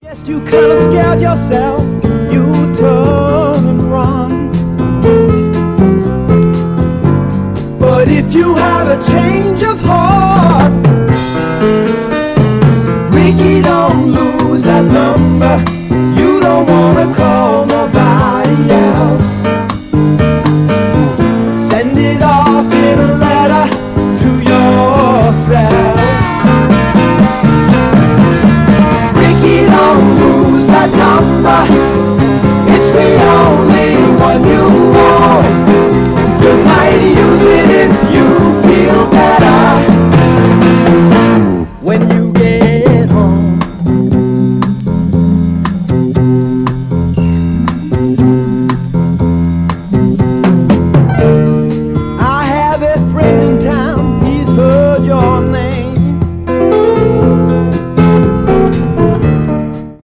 Guess you kinda scared yourself, you turn and run. But if you have a change of heart, Ricky, don't lose that number. You don't wanna call nobody else. Send it off in a letter to yourself. Ricky, don't lose that number.